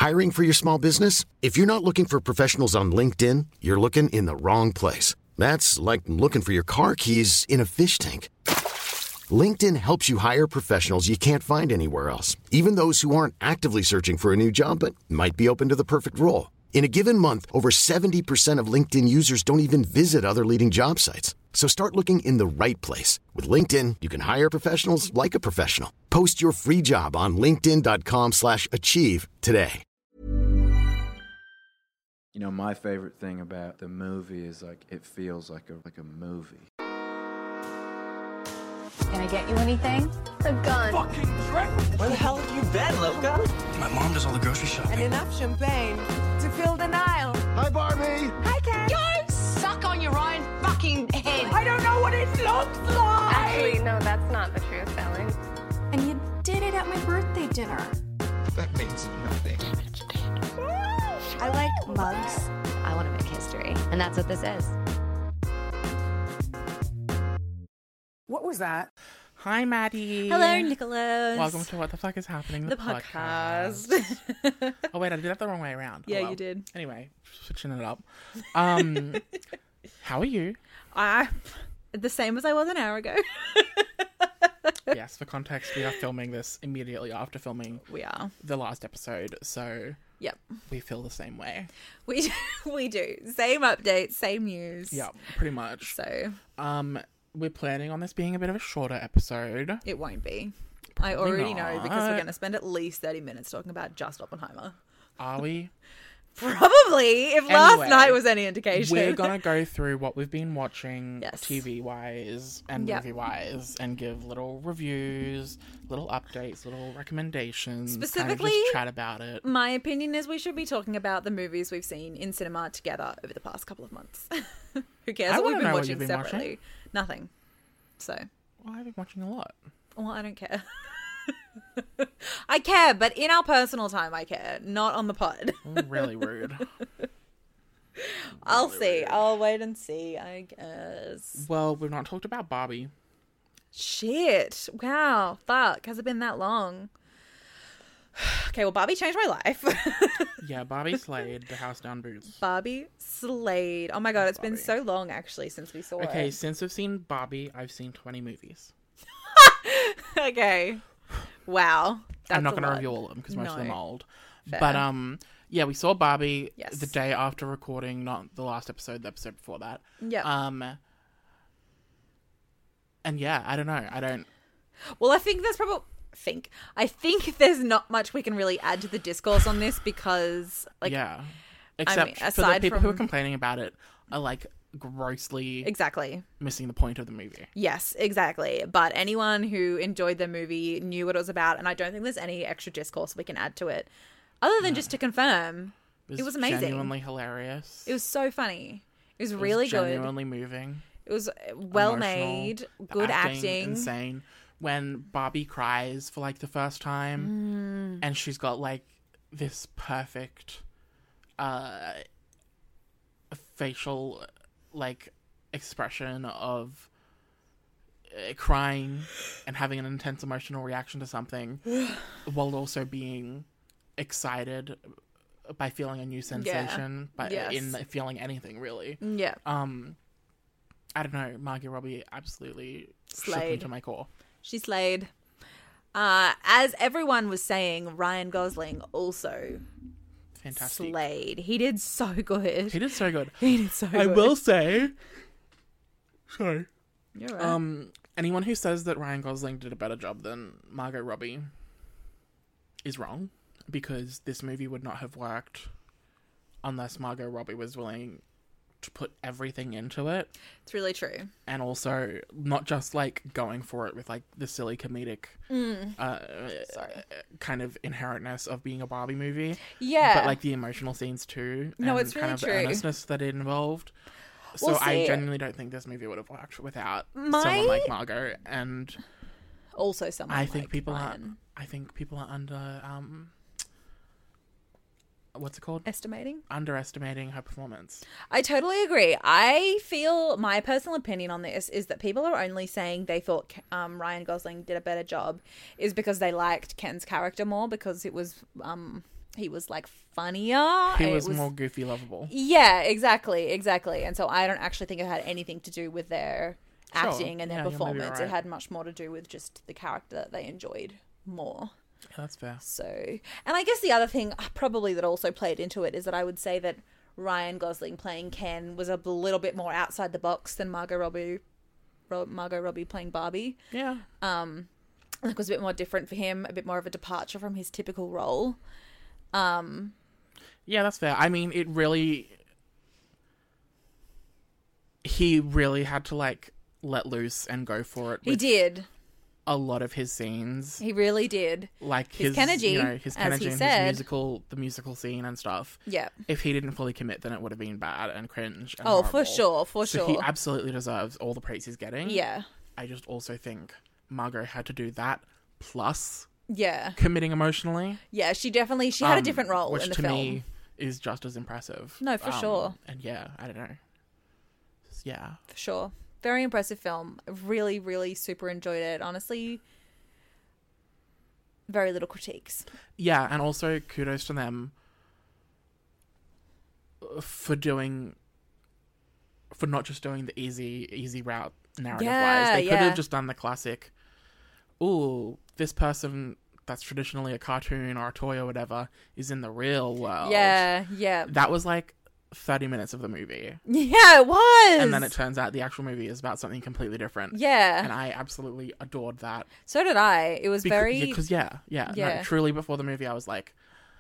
Hiring for your small business? If you're not looking for professionals on LinkedIn, you're looking in the wrong place. That's like looking for your car keys in a fish tank. LinkedIn helps you hire professionals you can't find anywhere else, even those who aren't actively searching for a new job but might be open to the perfect role. In a given month, over 70% of LinkedIn users don't even visit other leading job sites. So start looking in the right place. With LinkedIn, you can hire professionals like a professional. Post your free job on linkedin.com/achieve today. You know, my favorite thing about the movie is like it feels like a movie. Can I get you anything? A gun. Fucking Trent! Where the hell have you been, Luca? My mom does all the grocery shopping. And enough champagne to fill the Nile. Hi, Barbie! Hi, Ken! Go suck on your own fucking head. I don't know what it looks like! Actually, no, that's not the truth, Ellen. And you did it at my birthday dinner. That means nothing. I like mugs. I want to make history, and that's what this is. What was that? Hi, Maddie. Hello, Nicholas. Welcome to What the Fuck is Happening, the podcast. Oh, wait, I did that the wrong way around. Yeah, you did. Anyway, switching it up. How are you? The same as I was an hour ago. Yes, for context, we are filming this immediately after filming the last episode, so yep, we feel the same way. We do. Same updates, same news. Yeah, pretty much. So, we're planning on this being a bit of a shorter episode. It won't be. Probably I already not. know because we're going to spend at least 30 minutes talking about just Oppenheimer. Are we? Probably, if last night was any indication. We're going to go through what we've been watching TV-wise and movie-wise and give little reviews, little updates, little recommendations. Specifically, kind of just chat about it. My opinion is we should be talking about the movies we've seen in cinema together over the past couple of months. Who cares what we've been watching separately? Nothing. So. Well, I've been watching a lot. Well, I don't care. I care, but in our personal time I care, not on the pod. Really rude. I'll see. Rude. I'll wait and see, I guess. Well, we've not talked about Barbie. Shit. Wow. Fuck. Has it been that long? Okay, well, Barbie changed my life. Yeah, Barbie slayed the house down boots. Barbie slayed. Oh my god, it's been so long actually since we saw it. Okay, since I've seen Barbie, I've seen 20 movies. Okay. Wow. I'm not going to review all of them because most of them are old. Fair. But yeah, we saw Barbie the day after recording, not the last episode, the episode before that. Yeah. And yeah, I don't know. Well, I think there's probably I think there's not much we can really add to the discourse on this because except for the people who are complaining about it are like grossly missing the point of the movie. Yes, exactly. But anyone who enjoyed the movie knew what it was about, and I don't think there's any extra discourse we can add to it other than just to confirm it was amazing. Genuinely hilarious. It was so funny. It was really good. Genuinely moving. It was well made, good acting. Insane. When Barbie cries for like the first time and she's got like this perfect facial like expression of crying and having an intense emotional reaction to something while also being excited by feeling a new sensation, in feeling anything really. Yeah. I don't know, Margot Robbie absolutely shook me to my core. She slayed. As everyone was saying, Ryan Gosling also fantastic. Slayed. He did so good. He did so good. I will say, sorry. You're right. Anyone who says that Ryan Gosling did a better job than Margot Robbie is wrong, because this movie would not have worked unless Margot Robbie was willing to put everything into it. It's really true. And also not just like going for it with like the silly comedic kind of inherentness of being a Barbie movie. Yeah. But like the emotional scenes too. No, and it's really kind of true. The earnestness that it involved. Well, so I genuinely don't think this movie would have worked without someone like Margot, and also someone I think like people Ryan. I think people are under what's it called? Underestimating her performance. I totally agree. I feel my personal opinion on this is that people are only saying they thought Ryan Gosling did a better job is because they liked Ken's character more, because it was he was like funnier. He was more goofy, lovable. Yeah, exactly. And so I don't actually think it had anything to do with their acting and their performance. Right. It had much more to do with just the character that they enjoyed more. Yeah, that's fair. So, and I guess the other thing probably that also played into it is that I would say that Ryan Gosling playing Ken was a little bit more outside the box than Margot Robbie playing Barbie. Yeah. It was a bit more different for him, a bit more of a departure from his typical role. Yeah, that's fair. I mean, he really had to like let loose and go for it. He did. A lot of his scenes. He really did. Like his energy, his energy and the musical scene and stuff. Yeah. If he didn't fully commit, then it would have been bad and cringe and horrible. For sure. So he absolutely deserves all the praise he's getting. Yeah. I just also think Margot had to do that plus committing emotionally. Yeah, she had a different role in the film. Which to me is just as impressive. No, for sure. And yeah, I don't know. Yeah. For sure. Very impressive film. Really, really super enjoyed it. Honestly, very little critiques. Yeah, and also kudos to them for not just doing the easy route narrative-wise. They could have just done the classic, ooh, this person that's traditionally a cartoon or a toy or whatever is in the real world. Yeah. That was like 30 minutes of the movie. Yeah, it was. And then it turns out the actual movie is about something completely different. Yeah. And I absolutely adored that. So did I. It was Because, no, truly before the movie, I was like,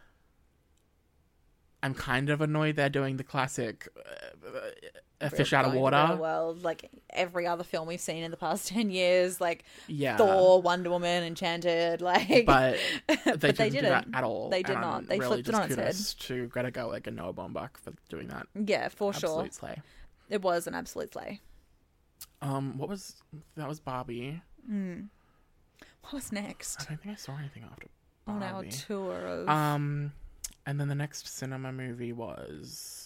I'm kind of annoyed they're doing the classic a fish out of water. Well, like every other film we've seen in the past 10 years, like Thor, Wonder Woman, Enchanted, like. But they didn't do that at all. They did not. They really flipped it on its head. To Greta Gerwig and Noah Baumbach for doing that. Yeah, for sure. Absolute slay. It was an absolute slay. That was Barbie. What was next? I don't think I saw anything after Barbie. On our tour of. And then the next cinema movie was.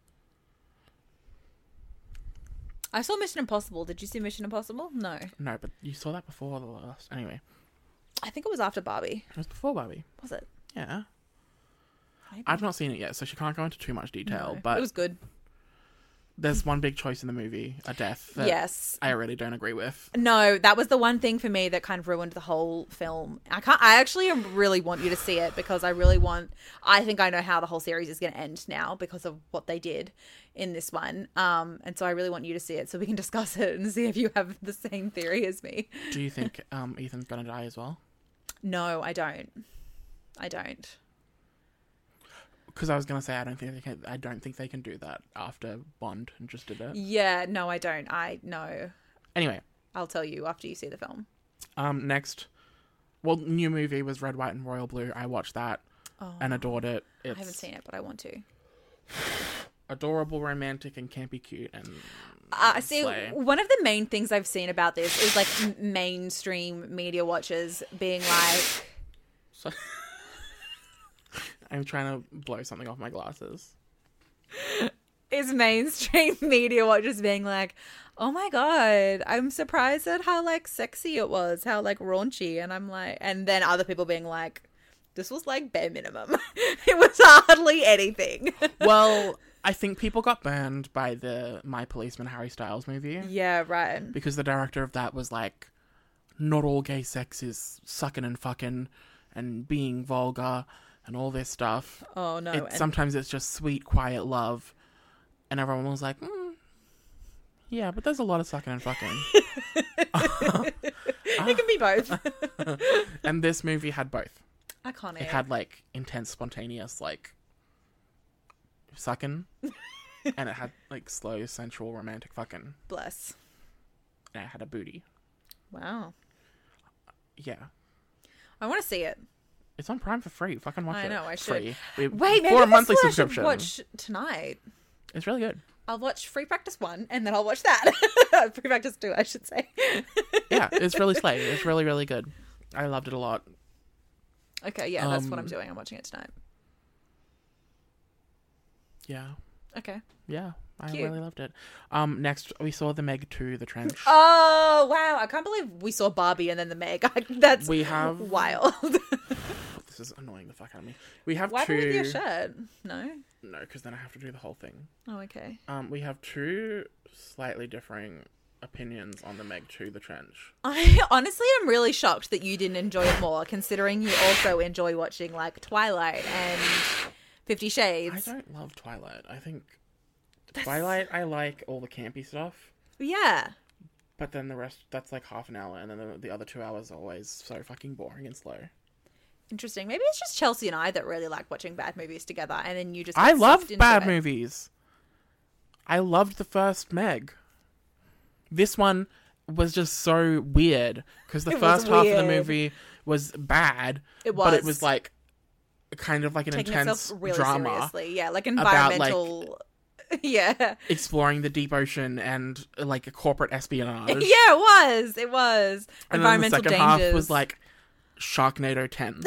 I saw Mission Impossible. Did you see Mission Impossible? No. No, but you saw that before the last. Anyway. I think it was after Barbie. It was before Barbie. Was it? Yeah. Maybe. I've not seen it yet, so she can't go into too much detail. No, but it was good. There's one big choice in the movie, a death, that I really don't agree with. No, that was the one thing for me that kind of ruined the whole film. I actually really want you to see it because I think I know how the whole series is going to end now because of what they did in this one. And so I really want you to see it so we can discuss it and see if you have the same theory as me. Do you think Ethan's going to die as well? No, I don't. Because I was going to say I don't think they can do that after Bond just did it. Yeah, no, I don't. No. Anyway. I'll tell you after you see the film. Next. Well, new movie was Red, White and Royal Blue. I watched that and adored it. I haven't seen it, but I want to. Adorable, romantic, and campy cute. And see, one of the main things I've seen about this is like mainstream media watchers being like... I'm trying to blow something off my glasses. Is mainstream media watchers being like, oh my god, I'm surprised at how like sexy it was, how like raunchy, and I'm like, and then other people being like, this was like bare minimum. It was hardly anything. Well, I think people got burned by the My Policeman Harry Styles movie. Yeah, right. Because the director of that was like, not all gay sex is sucking and fucking and being vulgar and all this stuff. Oh, no. Sometimes it's just sweet, quiet love. And everyone was like, yeah, but there's a lot of sucking and fucking. It can be both. And this movie had both. Iconic. It had, like, intense, spontaneous, like, sucking. And it had, like, slow, sensual, romantic fucking. Bless. And it had a booty. Wow. Yeah. I want to see it. It's on Prime for free. Fucking watch it. I know, I should. Free. Wait, maybe for a monthly that's what subscription. I should watch tonight. It's really good. I'll watch Free Practice 1 and then I'll watch that. Free Practice 2, I should say. Yeah, it's really slay. It's really, really good. I loved it a lot. Okay, yeah, that's what I'm doing. I'm watching it tonight. Yeah. Okay. Yeah, I really loved it. Next, we saw The Meg 2, The Trench. Oh, wow. I can't believe we saw Barbie and then The Meg. That's wild. This this is annoying the fuck out of me. We have Why two. with your shirt? No. No, because then I have to do the whole thing. Oh, okay. We have two slightly differing opinions on the Meg 2, The Trench. I honestly am really shocked that you didn't enjoy it more, considering you also enjoy watching like Twilight and 50 Shades. I don't love Twilight. I think Twilight, I like all the campy stuff. Yeah. But then the rest, that's like half an hour, and then the other 2 hours are always so fucking boring and slow. Interesting. Maybe it's just Chelsea and I that really like watching bad movies together, and then you just. I love bad it. movies. I loved the first Meg. This one was just so weird because the first half of the movie was bad. It was, but it was like kind of like an taking intense itself really drama. Seriously. Yeah, like environmental. About, yeah, exploring the deep ocean and like a corporate espionage. Yeah, it was And environmental then the second dangers. half was like Sharknado 10.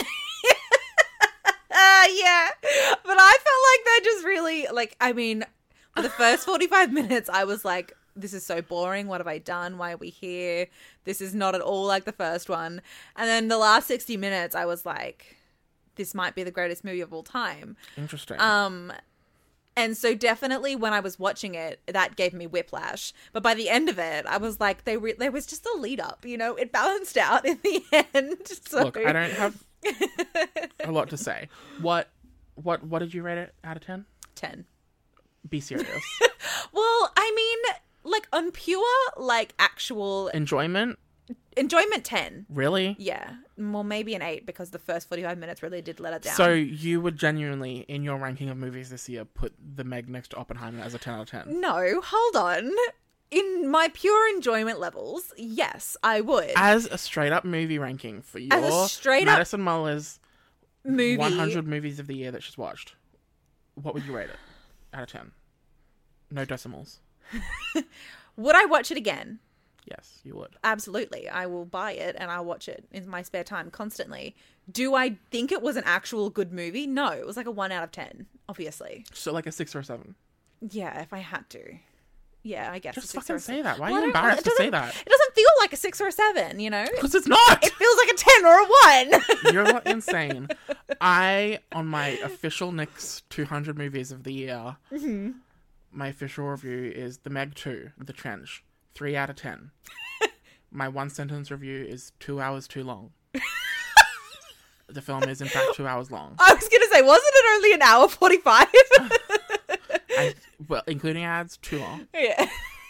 Yeah, but I felt like that just really like. I mean, for the first 45 minutes, I was like, "This is so boring. What have I done? Why are we here? This is not at all like the first one." And then the last 60 minutes, I was like, "This might be the greatest movie of all time." Interesting. And so definitely when I was watching it, that gave me whiplash. But by the end of it, I was like, there was just a lead up, you know? It balanced out in the end. So. Look, I don't have a lot to say. What did you rate it out of 10? 10. Be serious. Well, I mean, like on pure, like actual Enjoyment? 10. Really? Yeah. Well, maybe an 8 because the first 45 minutes really did let it down. So you would genuinely, in your ranking of movies this year, put The Meg next to Oppenheimer as a 10 out of 10? No, hold on. In my pure enjoyment levels, yes, I would. As a straight up movie ranking for your Madison Muller's movie 100 movies of the year that she's watched, what would you rate it out of 10? No decimals. Would I watch it again? Yes, you would. Absolutely. I will buy it and I'll watch it in my spare time constantly. Do I think it was an actual good movie? No, it was like a 1 out of 10, obviously. So like a 6 or a 7? Yeah, if I had to. Yeah, I guess. Just a 6 fucking or a say that. Why well, are you embarrassed to say that? It doesn't feel like a 6 or a 7, you know? Because it's not! It feels like a 10 or a 1! You're insane. On my official next 200 movies of the year, my official review is The Meg 2, The Trench. 3 out of 10. My 1-sentence review is 2 hours too long. The film is in fact 2 hours long. I was gonna say, wasn't it only an hour 45? Well, including ads, too long. Yeah.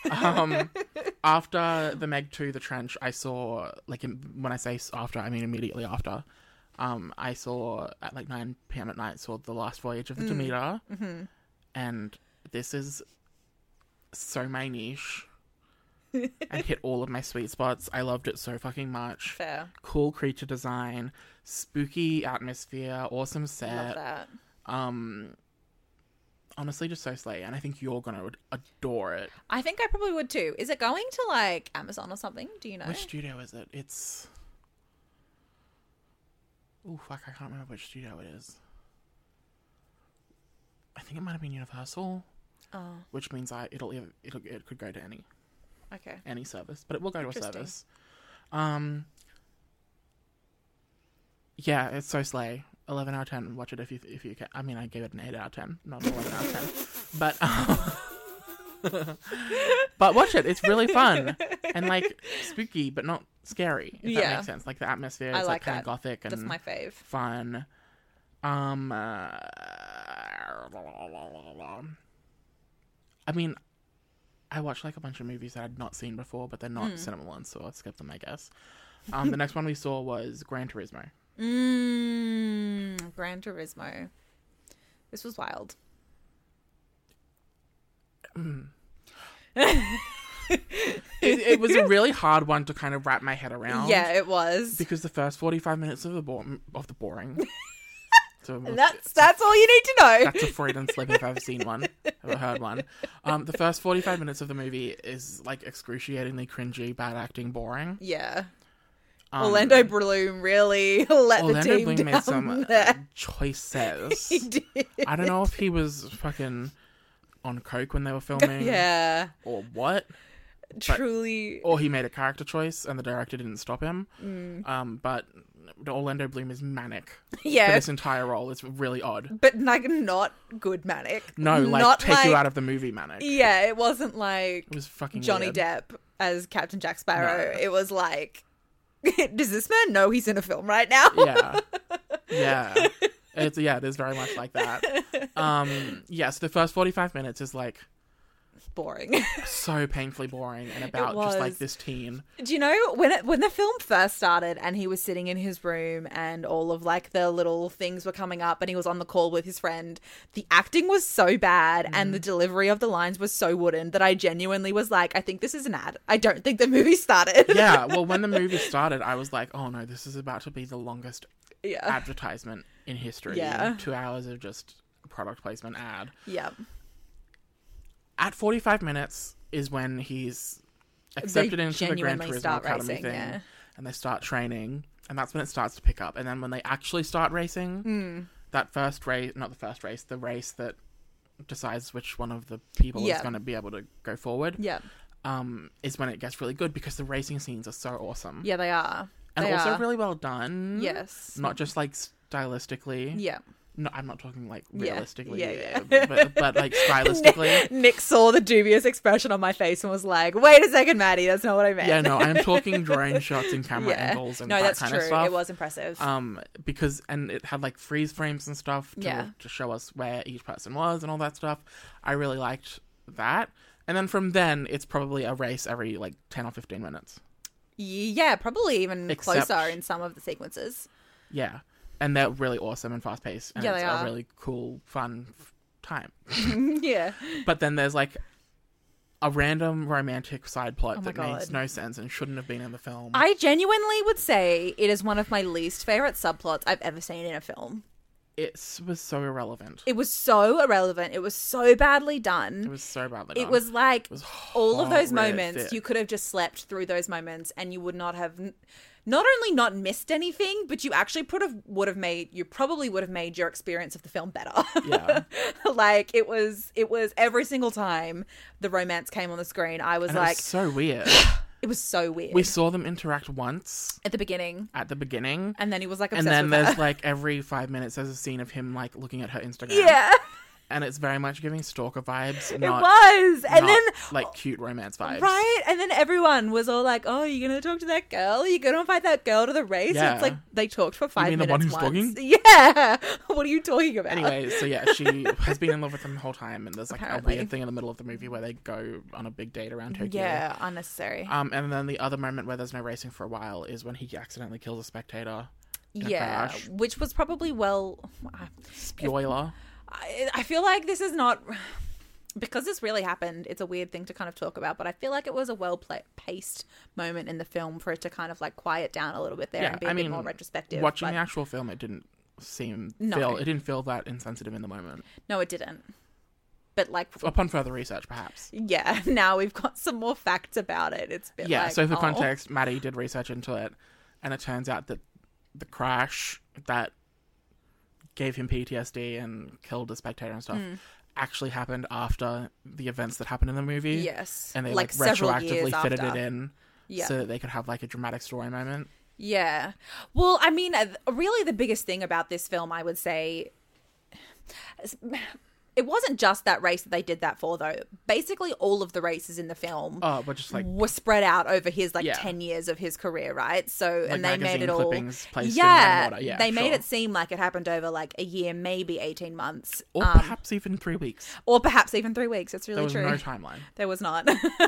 After The Meg 2, The Trench, I saw, when I say after, I mean immediately after. I saw at like 9 p.m. at night, saw The Last Voyage of the Demeter. Mm-hmm. And this is so my niche. And hit all of my sweet spots. I loved it so fucking much. Fair. Cool creature design, spooky atmosphere, awesome set. Love that. Honestly, just so slay, and I think you're gonna adore it. I think I probably would too. Is it going to like Amazon or something? Do you know? Which studio is it? It's... Oh fuck, I can't remember which studio it is. I think it might have been Universal. Oh. Which means it could go to any. Okay. Any service, but it will go to a service. Yeah, it's so slay. 11 out of 10. Watch it if you can. I mean, I gave it an 8 out of 10, not an 11 out of 10. But watch it. It's really fun and like spooky, but not scary. If that makes sense. Like the atmosphere is like kind of gothic and that's my fave. Fun. I mean, I watched like a bunch of movies that I'd not seen before, but they're not cinema ones, so I'll skip them, I guess. The next one we saw was Gran Turismo. Gran Turismo. This was wild. It was a really hard one to kind of wrap my head around. Yeah, it was. Because the first 45 minutes of the boring. So that's all you need to know. That's a Freudian slip if I've ever seen one. Ever heard one. The first 45 minutes of the movie is like excruciatingly cringy, bad acting, boring. Yeah. Orlando Bloom really let the team Bloom down made some there. choices. He did. I don't know if he was fucking on coke when they were filming. Yeah. Or what. Truly. Or he made a character choice and the director didn't stop him. But Orlando Bloom is manic. Yeah. For this entire role. It's really odd. But like not good manic. No, like not take you out of the movie manic. Yeah, it wasn't like It was fucking Johnny weird. Depp as Captain Jack Sparrow. No. It was like, does this man know he's in a film right now? Yeah. Yeah. It is very much like that. So the first 45 minutes is like Boring. so painfully boring and about just like this teen. Do you know when the film first started and he was sitting in his room and all of like the little things were coming up and he was on the call with his friend, the acting was so bad and the delivery of the lines was so wooden that I genuinely was like, I think this is an ad. I don't think the movie started. Yeah, well, when the movie started, I was like, oh no, this is about to be the longest advertisement in history. Yeah. 2 hours of just product placement ad. Yeah. At 45 minutes is when he's accepted into the Gran Turismo Academy thing, and they start training, and that's when it starts to pick up. And then when they actually start racing, that first race, not the first race, the race that decides which one of the people is going to be able to go forward, is when it gets really good because the racing scenes are so awesome. Yeah, they are. And they also are. really well done. Yes. Not just like stylistically. Yeah. No, I'm not talking like realistically, Yeah. but like stylistically. Nick saw the dubious expression on my face and was like, "Wait a second, Maddie, that's not what I meant." Yeah, no, I'm talking drone shots and camera angles and that kind of stuff. It was impressive. Because it had like freeze frames and stuff to show us where each person was and all that stuff. I really liked that. And then from then, it's probably a race every like 10 or 15 minutes. Yeah, probably even closer in some of the sequences. Yeah. And they're really awesome and fast-paced. And Yeah, it's they a are. really cool, fun time. Yeah. But then there's like a random romantic side plot that God. makes no sense and shouldn't have been in the film. I genuinely would say it is one of my least favorite subplots I've ever seen in a film. It was so irrelevant. It was so irrelevant. It was so badly done. It was so badly done. It was like all of those moments, horrific. you could have just slept through those moments and you would not have not only not missed anything, but you actually would have made your experience of the film better. Yeah. Like it was every single time the romance came on the screen, I was and like, it was so weird. It was so weird. We saw them interact once at the beginning. And then he was like and obsessed then with there's her. like every 5 minutes there's a scene of him like looking at her Instagram. Yeah. And it's very much giving stalker vibes. It was. And then like cute romance vibes. Right? And then everyone was all like, "Oh, you're going to talk to that girl? Are you going to invite that girl to the race?" Yeah. And it's like they talked for 5 You mean minutes the one who's once. talking? Yeah. What are you talking about? Anyway, so yeah, she has been in love with him the whole time, and there's like Apparently. a weird thing in the middle of the movie where they go on a big date around Tokyo. Yeah, unnecessary. And then the other moment where there's no racing for a while is when he accidentally kills a spectator. In a crash. Which was probably Spoiler. I feel like this is not, because this really happened, it's a weird thing to kind of talk about, but I feel like it was a well-paced moment in the film for it to kind of like quiet down a little bit there and be a bit more retrospective. Watching the actual film, it didn't it didn't feel that insensitive in the moment. No, it didn't. But like upon further research, perhaps. Yeah, now we've got some more facts about it. It's been so for context, Maddie did research into it, and it turns out that the crash that gave him PTSD and killed the spectator and stuff actually happened after the events that happened in the movie. Yes. And they like retroactively fitted after. it in so that they could have like a dramatic story moment. Yeah. Well, I mean, really the biggest thing about this film, I would say, it wasn't just that race that they did that for, though. Basically, all of the races in the film but just like were spread out over his 10 years of his career, right? So, like and they made it all. Placed yeah, they made it seem like it happened over like a year, maybe 18 months, or perhaps even 3 weeks. Or perhaps even 3 weeks. It's really true. There was no timeline. There was not.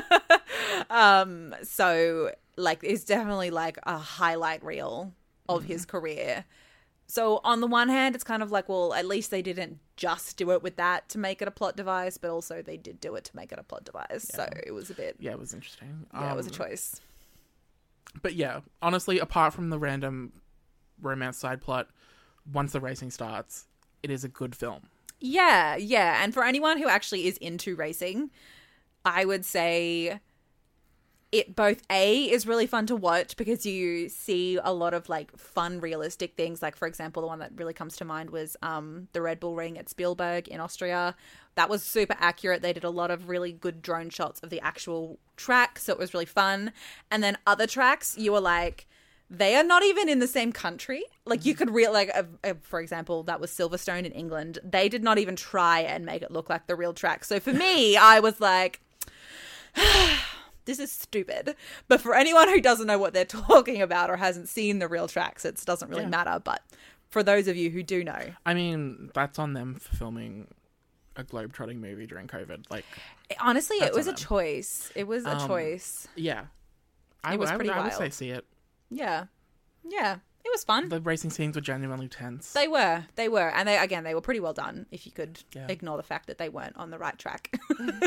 So, like, it's definitely like a highlight reel of his career. So on the one hand, it's kind of like, well, at least they didn't just do it with that to make it a plot device, but also they did do it to make it a plot device. Yeah. So it was a bit... Yeah, it was interesting. Yeah, it was a choice. But yeah, honestly, apart from the random romance side plot, once the racing starts, it is a good film. Yeah, yeah. And for anyone who actually is into racing, I would say... It both is really fun to watch because you see a lot of like fun, realistic things. Like, for example, the one that really comes to mind was the Red Bull Ring at Spielberg in Austria. That was super accurate. They did a lot of really good drone shots of the actual track, so it was really fun. And then other tracks, you were like, they are not even in the same country. Like, you could for example, that was Silverstone in England. They did not even try and make it look like the real track. So for me, I was like, this is stupid. But for anyone who doesn't know what they're talking about or hasn't seen the real tracks, it doesn't really matter. But for those of you who do know, I mean, that's on them for filming a globetrotting movie during COVID. Like, honestly, it was a choice. It was a choice. Yeah, It was pretty I would wild. say see it. Yeah, it was fun. The racing scenes were genuinely tense. They were, and they were pretty well done. If you could ignore the fact that they weren't on the right track.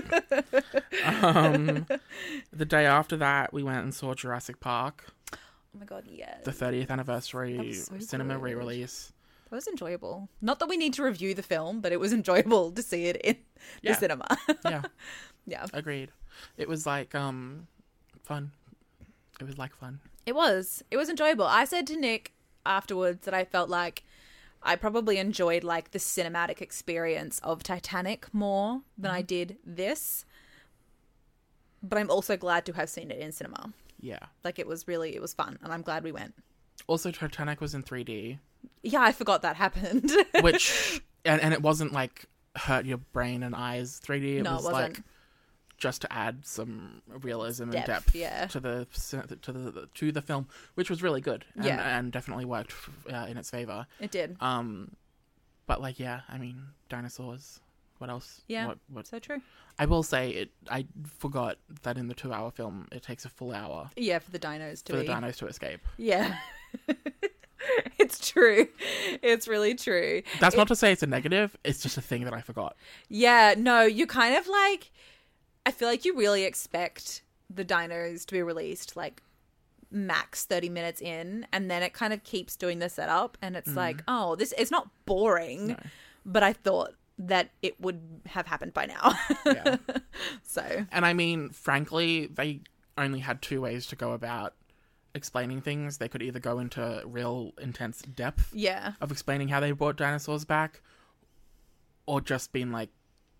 The day after that, we went and saw Jurassic Park. Oh my god, yes. The 30th anniversary cinema good. re-release. That was enjoyable. Not that we need to review the film, but it was enjoyable to see it in the cinema. Yeah, agreed. It was like fun. It was like fun. It was enjoyable. I said to Nick afterwards that I felt like I probably enjoyed like the cinematic experience of Titanic more than I did this. But I'm also glad to have seen it in cinema. Yeah. Like, it was fun, and I'm glad we went. Also, Titanic was in 3D. Yeah, I forgot that happened. Which, and it wasn't like hurt your brain and eyes 3D. It was like just to add some realism and depth to the film, which was really good and definitely worked in its favor. It did. But like, I mean, dinosaurs. What else? Yeah, what? So true. I will say I forgot that in the 2-hour film, it takes a full hour. Yeah, for the dinos to escape. Yeah. It's true. It's really true. That's not to say it's a negative. It's just a thing that I forgot. Yeah, no, you kind of like, I feel like you really expect the dinos to be released like max 30 minutes in, and then it kind of keeps doing the setup, and it's like, oh, it's not boring, but I thought that it would have happened by now. Yeah. So. And I mean, frankly, they only had two ways to go about explaining things. They could either go into real intense depth of explaining how they brought dinosaurs back, or just being like,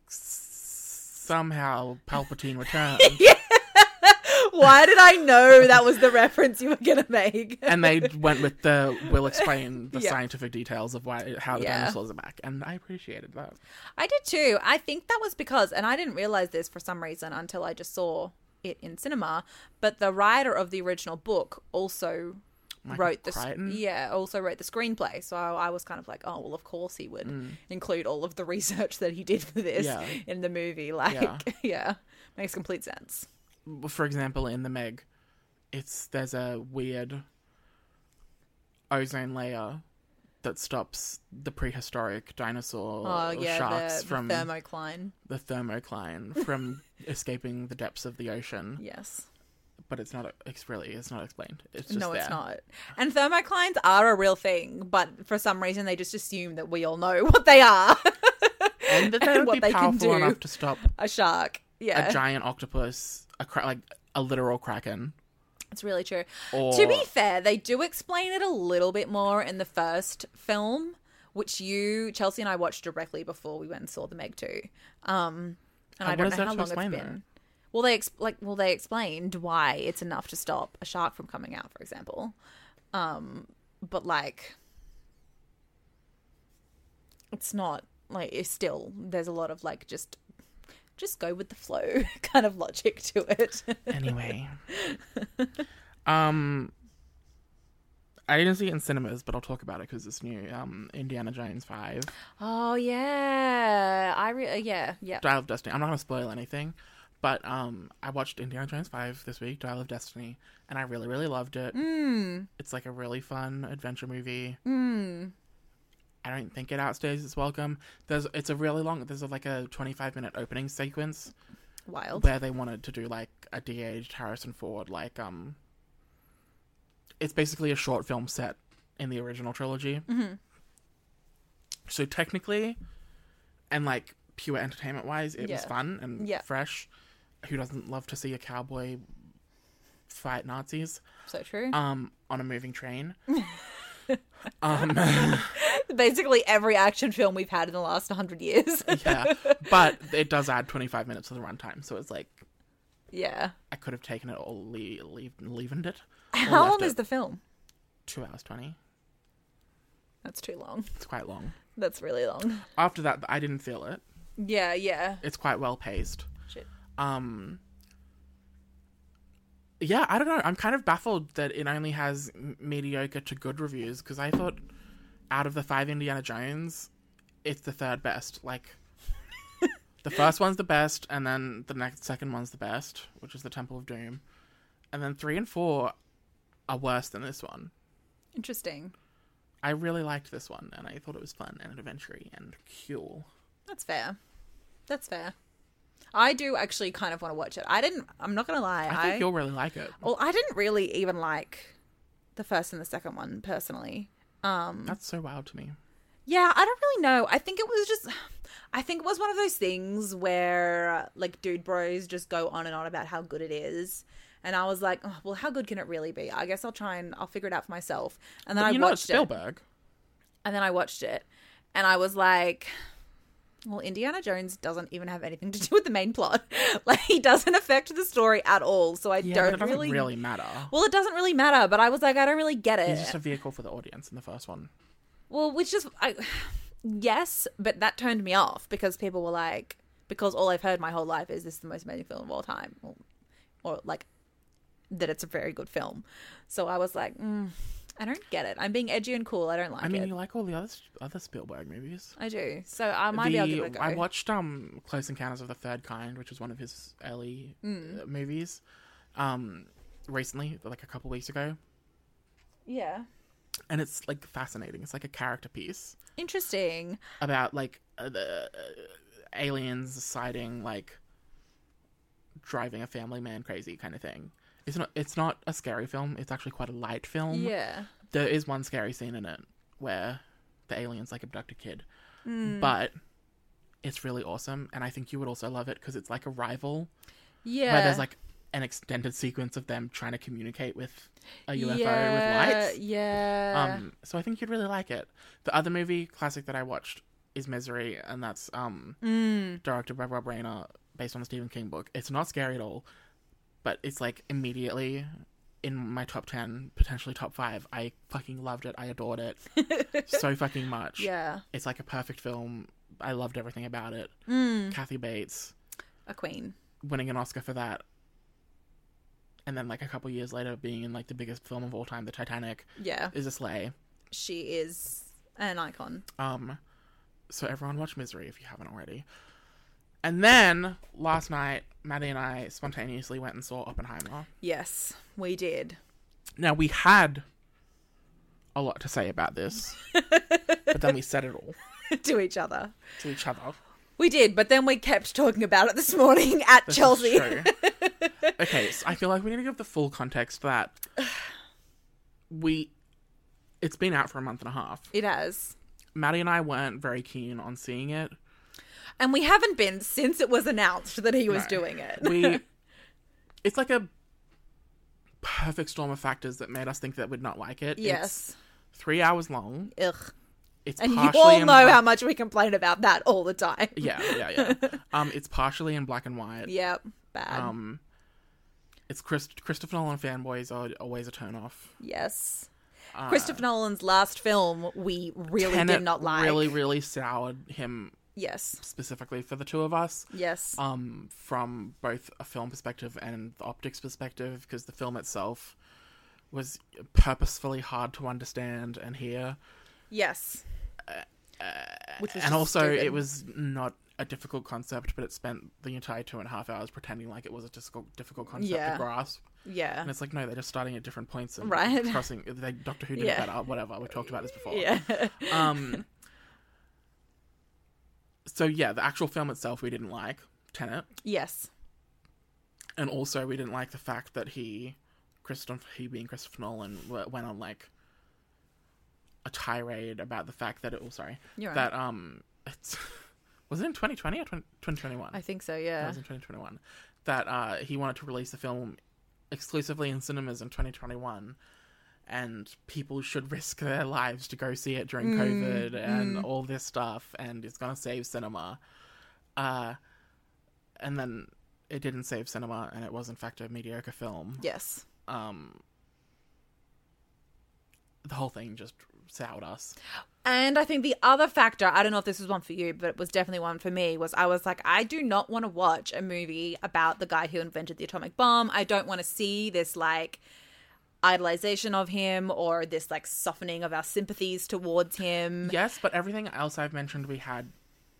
somehow Palpatine returned. Why did I know that was the reference you were going to make? And they went with we'll explain the scientific details of how the dinosaurs are back. And I appreciated that. I did too. I think that was because, and I didn't realize this for some reason until I just saw it in cinema, but the writer of the original book also wrote the screenplay. So I was kind of like, oh, well, of course he would include all of the research that he did for this in the movie. Like, makes complete sense. For example, in the Meg, there's a weird ozone layer that stops the prehistoric dinosaur sharks from the thermocline from escaping the depths of the ocean. Yes. But it's not explained. It's just it's there. not. And thermoclines are a real thing, but for some reason they just assume that we all know what they are. And that they would be powerful enough to stop a shark. Yeah. A giant octopus, like a literal kraken. It's really true. To be fair, they do explain it a little bit more in the first film, which Chelsea and I watched directly before we went and saw the Meg 2. And I don't know how long it's been. Well, they explained why it's enough to stop a shark from coming out, for example. But like, it's not like, it's still, there's a lot of like just go with the flow kind of logic to it. Anyway. I didn't see it in cinemas, but I'll talk about it because it's new. Indiana Jones 5. Oh, yeah. Dial of Destiny. I'm not going to spoil anything, but I watched Indiana Jones 5 this week, Dial of Destiny, and I really, really loved it. It's like a really fun adventure movie. I don't think it outstays its welcome. There's like a 25-minute opening sequence. Wild. Where they wanted to do like a de-aged Harrison Ford, like it's basically a short film set in the original trilogy. Mm-hmm. So technically, and like pure entertainment wise, it was fun and fresh. Who doesn't love to see a cowboy fight Nazis? So true. On a moving train. Basically every action film we've had in the last 100 years. Yeah, but it does add 25 minutes to the runtime, so it's like, I could have taken it or leavened it. How long is the film? 2 hours 20. That's too long. It's quite long. That's really long. After that, I didn't feel it. Yeah, yeah. It's quite well paced. Shit. Yeah, I don't know. I'm kind of baffled that it only has mediocre to good reviews, because I thought out of the 5 Indiana Jones, it's the third best. Like, the first one's the best, and then the second one's the best, which is the Temple of Doom. And then 3 and 4 are worse than this one. Interesting. I really liked this one, and I thought it was fun and adventure-y and cool. That's fair. That's fair. I do actually kind of want to watch it. I'm not going to lie. I think you'll really like it. Well, I didn't really even like the first and the second one, personally. That's so wild to me. Yeah, I don't really know. I think it was one of those things where, like, dude bros just go on and on about how good it is. And I was like, oh, well, how good can it really be? I guess I'll figure it out for myself. And then I watched it. Spielberg. And then I watched it. And I was like, well, Indiana Jones doesn't even have anything to do with the main plot. Like, he doesn't affect the story at all. So it doesn't really matter. Well, it doesn't really matter. But I was like, I don't really get it. He's just a vehicle for the audience in the first one. Well, yes, but that turned me off because people were like, because all I've heard my whole life is this is the most amazing film of all time. Or like, that it's a very good film. So I was like, I don't get it. I'm being edgy and cool. I don't like it. I mean, you like all the other Spielberg movies. I do. So I might be able to give it a go. I watched Close Encounters of the Third Kind, which was one of his early movies, recently, like a couple weeks ago. Yeah. And it's, like, fascinating. It's like a character piece. Interesting. About, like, the aliens sighting, like, driving a family man crazy kind of thing. It's not a scary film. It's actually quite a light film. Yeah. There is one scary scene in it where the aliens, like, abduct a kid. But it's really awesome. And I think you would also love it because it's like a rival. Yeah. Where there's, like, an extended sequence of them trying to communicate with a UFO with lights. Yeah. So I think you'd really like it. The other movie classic that I watched is Misery, and that's directed by Rob Reiner, based on a Stephen King book. It's not scary at all, but it's like immediately in my top 10, potentially top 5. I fucking loved it. I adored it so fucking much. Yeah. It's like a perfect film. I loved everything about it. Kathy Bates. A queen. Winning an Oscar for that. And then, like, a couple years later, being in, like, the biggest film of all time, The Titanic. Yeah. Is a slay. She is an icon. So everyone watch Misery if you haven't already. And then, last night, Maddie and I spontaneously went and saw Oppenheimer. Yes, we did. Now, we had a lot to say about this. But then we said it all. To each other. To each other. We did, but then we kept talking about it this morning at This Chelsea. is true. Okay, so I feel like we need to give the full context that it's been out for a month and a half. It has. Maddie and I weren't very keen on seeing it. And we haven't been since it was announced that he was doing it. It's like a perfect storm of factors that made us think that we'd not like it. Yes. It's 3 hours long. Ugh. It's and partially you all know how much we complain about that all the time. Yeah. It's partially in black and white. Yep. Bad. It's Christopher Nolan fanboys are always a turnoff. Yes. Christopher Nolan's last film we really Tenet did not like. Really soured him. Yes. Specifically for the two of us. Yes. From both a film perspective and the optics perspective, because the film itself was purposefully hard to understand and hear. Yes. Which was and also, stupid. it was not a difficult concept, but it spent the entire 2.5 hours pretending like it was a difficult concept to grasp. Yeah. And it's like, no, they're just starting at different points and right. crossing. Doctor Who did it better, whatever. We've talked about this before. Yeah. So yeah, the actual film itself we didn't like, Tenet. Yes. And also we didn't like the fact that he being Christopher Nolan, went on like a tirade about the fact that it's was it in 2020 or 2021? I think so, yeah. It was in 2021. That he wanted to release the film exclusively in cinemas in 2021, and people should risk their lives to go see it during COVID and all this stuff, and it's going to save cinema. And then it didn't save cinema, and it was in fact a mediocre film. Yes. the whole thing just soured us. And I think the other factor, I don't know if this was one for you, but it was definitely one for me, was I was like, I do not want to watch a movie about the guy who invented the atomic bomb. I don't want to see this, like, idolization of him or this, like, softening of our sympathies towards him. Yes, but everything else I've mentioned, we had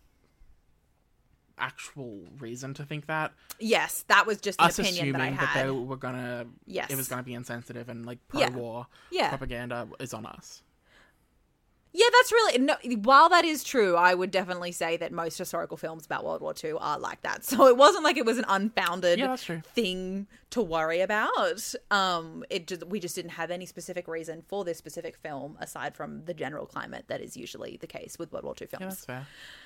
actual reason to think that. Yes, that was just an Us opinion that I assuming had. that they were gonna, Yes. it was gonna be insensitive and, like, pro-war propaganda is on us. Yeah, that's really... No, while that is true, I would definitely say that most historical films about World War II are like that. So it wasn't like it was an unfounded thing to worry about. We just didn't have any specific reason for this specific film aside from the general climate that is usually the case with World War II films. Yeah, that's fair.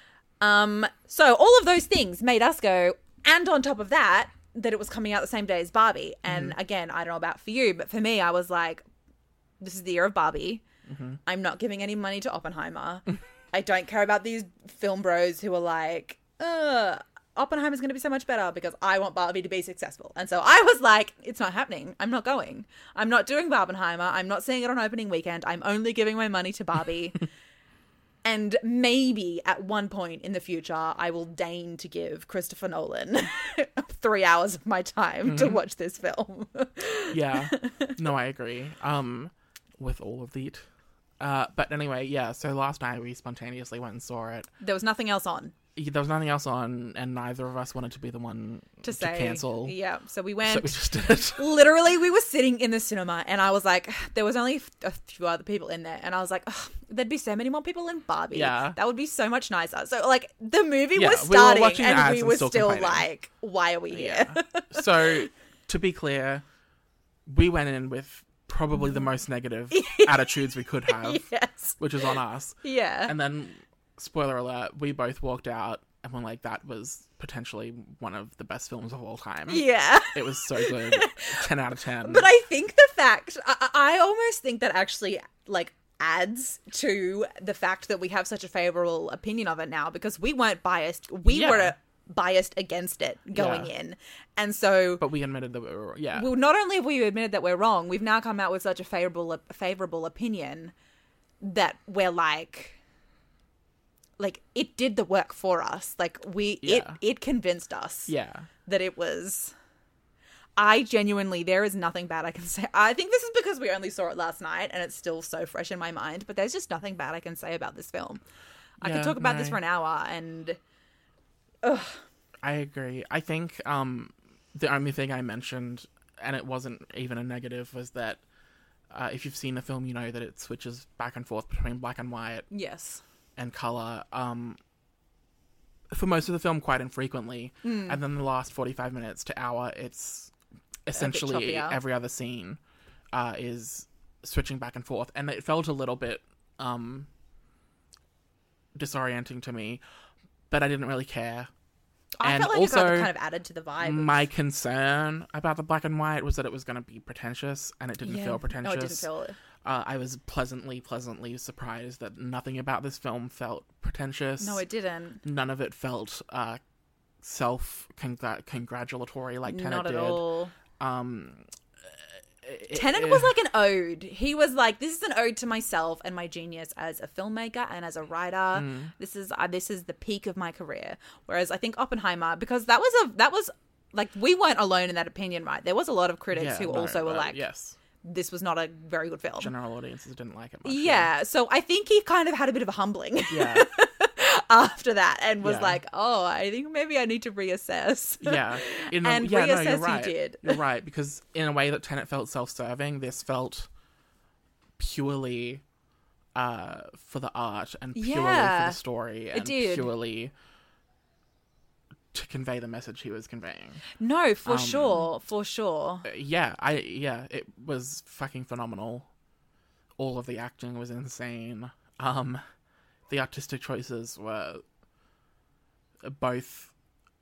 So all of those things made us go, and on top of that it was coming out the same day as Barbie. And again, I don't know about for you, but for me, I was like, this is the year of Barbie. I'm not giving any money to Oppenheimer. I don't care about these film bros who are like, Oppenheimer's going to be so much better because I want Barbie to be successful. And so I was like, it's not happening. I'm not going. I'm not doing Barbenheimer. I'm not seeing it on opening weekend. I'm only giving my money to Barbie. And maybe at one point in the future, I will deign to give Christopher Nolan 3 hours of my time to watch this film. Yeah. No, I agree. With all of it. But anyway, yeah, so last night we spontaneously went and saw it. There was nothing else on. There was nothing else on, and neither of us wanted to be the one to cancel. Yeah, so we went. So we just did it. Literally, we were sitting in the cinema, and I was like, there was only a few other people in there, and I was like, there'd be so many more people in Barbie. Yeah. That would be so much nicer. So, like, the movie was starting, and we were still like, why are we here? So, to be clear, we went in with probably the most negative attitudes we could have, which was on us. Yeah. And then, spoiler alert, we both walked out and were like, that was potentially one of the best films of all time. Yeah. It was so good. 10 out of 10. But I think the fact, I almost think that actually, like, adds to the fact that we have such a favorable opinion of it now, because we weren't biased. We were biased against it going in. And so... But we admitted that we were... Yeah. Well, not only have we admitted that we're wrong, we've now come out with such a favorable opinion that we're like, it did the work for us. Like, it convinced us that it was... I genuinely, there is nothing bad I can say. I think this is because we only saw it last night and it's still so fresh in my mind, but there's just nothing bad I can say about this film. I could talk about this for an hour and... Ugh. I agree. I think the only thing I mentioned, and it wasn't even a negative, was that if you've seen the film, you know that it switches back and forth between black and white. Yes. And colour. For most of the film, quite infrequently. And then the last 45 minutes to hour, it's essentially every other scene is switching back and forth. And it felt a little bit disorienting to me, but I didn't really care. I felt like also, it kind of added to the vibe. My concern about the black and white was that it was going to be pretentious, and it didn't feel pretentious. No, it didn't feel it. I was pleasantly surprised that nothing about this film felt pretentious. No, it didn't. None of it felt self-congratulatory like Tenet Not at did. all. Tenet was like an ode. He was like, this is an ode to myself and my genius as a filmmaker and as a writer. This is the peak of my career. Whereas I think Oppenheimer, because that was like, we weren't alone in that opinion, right? There was a lot of critics who also were like, this was not a very good film. General audiences didn't like it much. Yeah, so I think he kind of had a bit of a humbling. Yeah. After that, and was like, oh, I think maybe I need to reassess. Yeah. Reassess he did. You're right, because in a way that Tenet felt self-serving, this felt purely for the art and purely for the story and purely to convey the message he was conveying. No, for sure. It was fucking phenomenal. All of the acting was insane. The artistic choices were both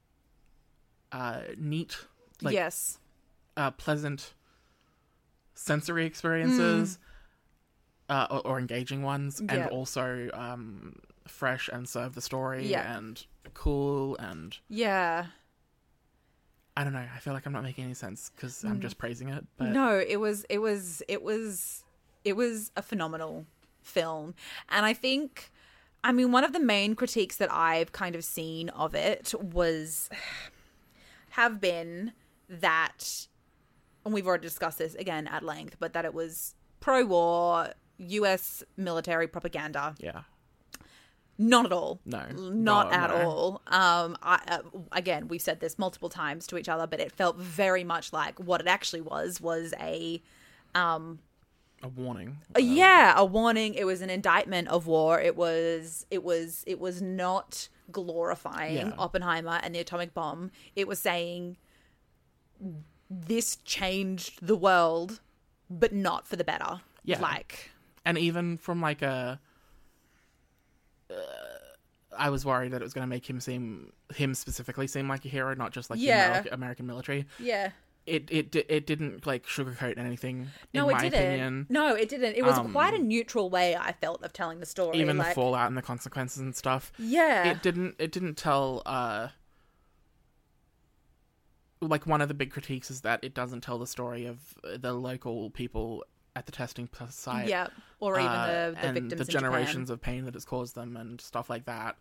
neat, pleasant sensory experiences, or engaging ones, and also fresh and serve the story and cool and I don't know. I feel like I'm not making any sense because I'm just praising it. But no, it was a phenomenal film. And I think, I mean, one of the main critiques that I've kind of seen of it have been that, and we've already discussed this again at length, but that it was pro-war US military propaganda. Yeah. Not at all. No. Not at all. Again, we've said this multiple times to each other, but it felt very much like what it actually was a warning. A warning. It was an indictment of war. It was not glorifying Oppenheimer and the atomic bomb. It was saying this changed the world, but not for the better. Yeah. And even from I was worried that it was going to make him specifically seem like a hero, not just the American military. Yeah. It didn't sugarcoat anything. No, in it my didn't. opinion. No, it didn't. It was quite a neutral way, I felt, of telling the story. Even the fallout and the consequences and stuff. Yeah. It didn't tell. One of the big critiques is that it doesn't tell the story of the local people at the testing site. Yeah, or even the and victims the in generations Japan. of pain that it's caused them and stuff like that.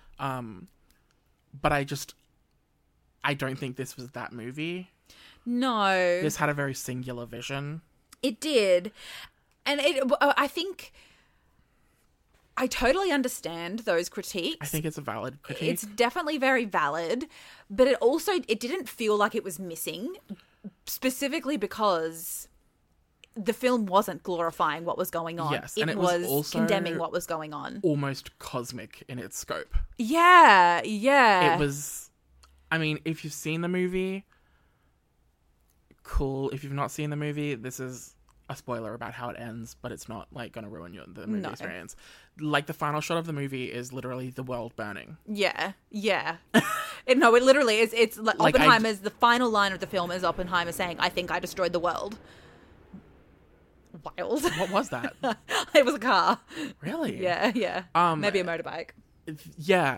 But I don't think this was that movie. No. This had a very singular vision. It did. And I think I totally understand those critiques. I think it's a valid critique. It's definitely very valid, but it didn't feel like it was missing, specifically because the film wasn't glorifying what was going on. Yes, and it was also condemning what was going on. Almost cosmic in its scope. Yeah, yeah. It was, I mean, if you've seen the movie, cool. If you've not seen the movie, this is a spoiler about how it ends, but it's not going to ruin the movie experience. The final shot of the movie is literally the world burning. Yeah, yeah. It literally is. It's Oppenheimer's, the final line of the film is Oppenheimer saying, "I think I destroyed the world." Wild. What was that? It was a car. Really? Yeah, yeah. Maybe a motorbike. Yeah,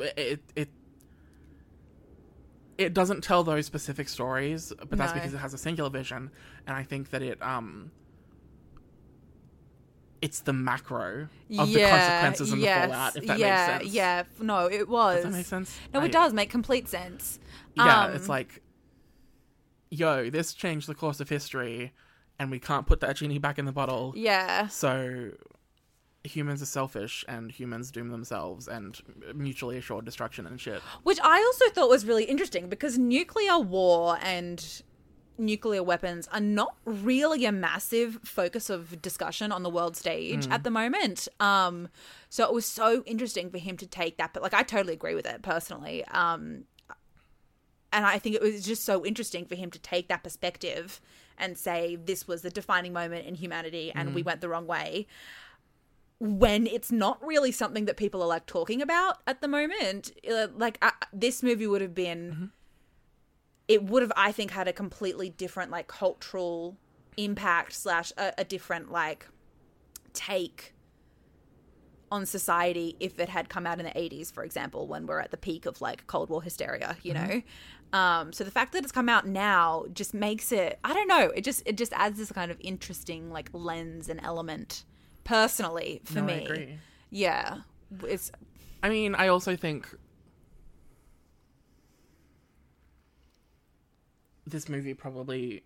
it doesn't tell those specific stories, but that's because it has a singular vision, and I think that it's the macro of the consequences and the fallout, if that makes sense. Yeah, no, it was. Does that make sense? No, it does make complete sense. Yeah, it's this changed the course of history, and we can't put that genie back in the bottle. Yeah. So humans are selfish, and humans doom themselves, and mutually assured destruction and shit. Which I also thought was really interesting, because nuclear war and nuclear weapons are not really a massive focus of discussion on the world stage at the moment. So it was so interesting for him to take that, but I totally agree with it personally. And I think it was just so interesting for him to take that perspective and say this was the defining moment in humanity and we went the wrong way, when it's not really something that people are talking about at the moment. This movie would have been, it would have, I think, had a completely different cultural impact / a different take on society if it had come out in the 80s, for example, when we're at the peak of Cold War hysteria, you know? So the fact that it's come out now just makes it, I don't know, it just adds this kind of interesting lens and element personally for me. I agree. Yeah. I also think this movie probably,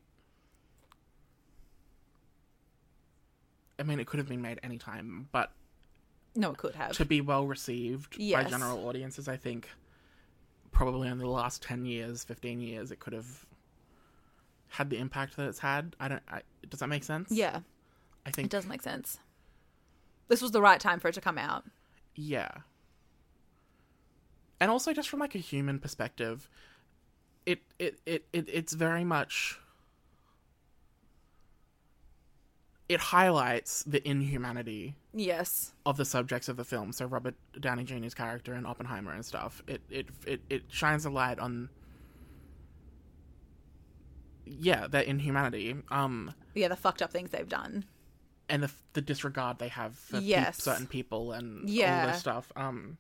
it could have been made any time, but no, it could have. To be well received by general audiences, I think probably in the last 10 years, 15 years, it could have had the impact that it's had. Does that make sense? Yeah. I think it does make sense. This was the right time for it to come out. Yeah. And also just from a human perspective, it's very much, it highlights the inhumanity of the subjects of the film. So Robert Downey Jr.'s character and Oppenheimer and stuff. It shines a light on their inhumanity. The fucked up things they've done. And the disregard they have for certain people and all this stuff. And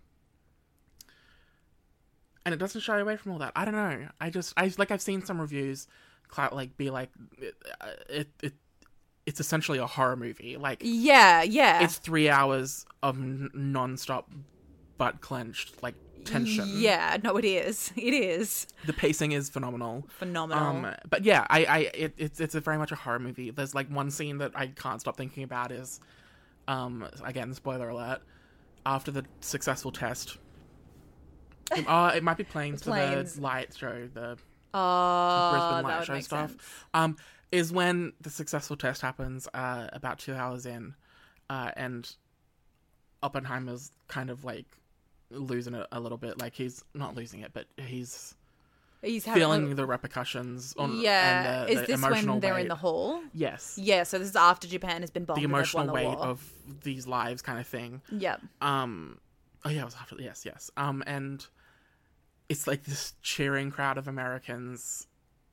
it doesn't shy away from all that. I don't know. I've seen some reviews be it's essentially a horror movie. Like, yeah. it's 3 hours of non-stop butt clenched, like, tension. Yeah, no, it is. It is. The pacing is phenomenal. But yeah, it's a very much a horror movie. There's like one scene that I can't stop thinking about is, again, spoiler alert, after the successful test. It might be Planes for the light show, the Brisbane light show stuff. Is when the successful test happens, about 2 hours in, and Oppenheimer's kind of like losing it a little bit. Like, he's not losing it, but he's feeling the repercussions on and is the this emotional when they're weight. in the hall? Yes. Yeah, so this is after Japan has been bombed. The emotional weight war. of these lives kind of thing. Yep. Oh yeah, it was after. Yes. And it's like this cheering crowd of Americans,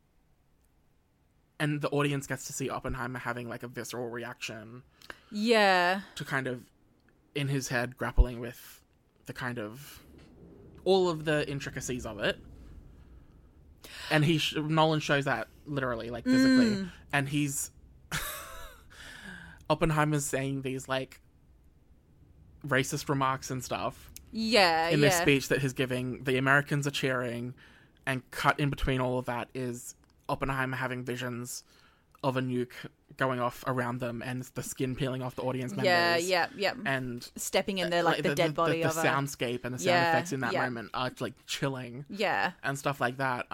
and the audience gets to see Oppenheimer having like a visceral reaction. Yeah. To kind of, in his head, grappling with the kind of all of the intricacies of it. And Nolan shows that literally, like, physically. And he's Oppenheimer's saying these like racist remarks and stuff. Yeah. In this speech that he's giving, the Americans are cheering, and cut in between all of that is Oppenheimer having visions of a nuke going off around them, and the skin peeling off the audience members. Yeah. And stepping in there like the dead body of the soundscape and the sound effects in that moment are like chilling. Yeah. And stuff like that.